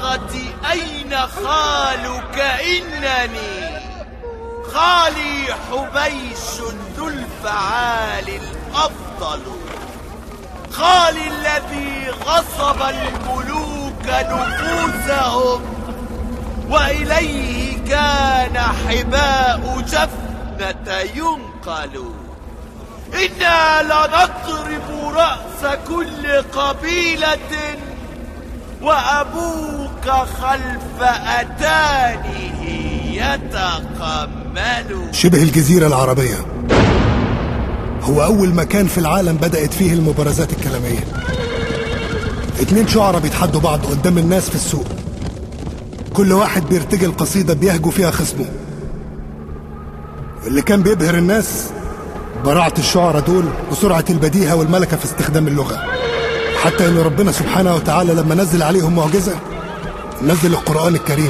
الصاغة أين خالك؟ إنني خالي حبيش ذو الفعال الأفضل، خالي الذي غصب الملوك نفوسهم وإليه كان حباء جفنة ينقل. إنا لنضرب رأس كل قبيلة وأبوك خلف أتانه يتقمل. شبه الجزيرة العربية هو أول مكان في العالم بدأت فيه المبارزات الكلامية. 2 شعراء بيتحدوا بعض قدام الناس في السوق، كل واحد بيرتجل قصيدة بيهجو فيها خصمه. اللي كان بيبهر الناس براعة الشعراء دول وسرعة البديهة والملكة في استخدام اللغة، حتى ان ربنا سبحانه وتعالى لما نزل عليهم معجزة نزل القرآن الكريم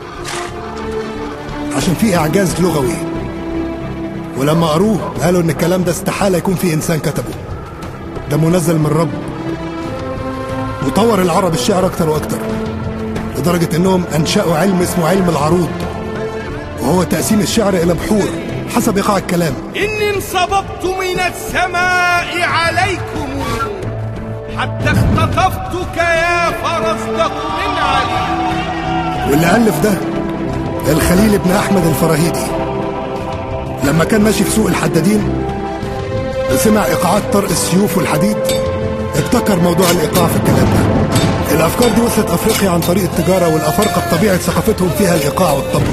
عشان فيه اعجاز لغوي، ولما قروه قالوا ان الكلام ده استحالة يكون فيه انسان كتبه، ده منزل من رب. وطور العرب الشعر اكتر واكتر لدرجة انهم انشأوا علم اسمه علم العروض، وهو تقسيم الشعر الى بحور حسب ايقاع الكلام. اني انصببت من السماء عليكم حتى اختطفتك يا فرزدق من علي. واللي ألف ده الخليل بن أحمد الفراهيدي، لما كان ماشي في سوق الحدادين سمع إيقاعات طرق السيوف والحديد، ابتكر موضوع الإيقاع في الكلام ده. الأفكار دي وصلت أفريقيا عن طريق التجارة، والأفارقة بطبيعة ثقافتهم فيها الإيقاع والطبل،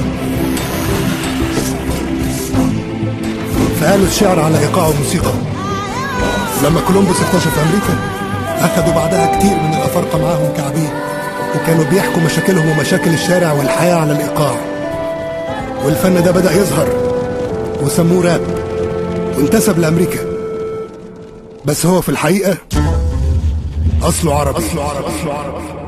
فقالوا الشعر على إيقاع وموسيقى. لما كولومبوس اكتشف أمريكا أخدوا بعدها كتير من الأفارقة معاهم كعبيد، وكانوا بيحكوا مشاكلهم ومشاكل الشارع والحياة على الإيقاع. والفن ده بدأ يظهر وسموه راب وانتسب لأمريكا، بس هو في الحقيقة أصله عربي.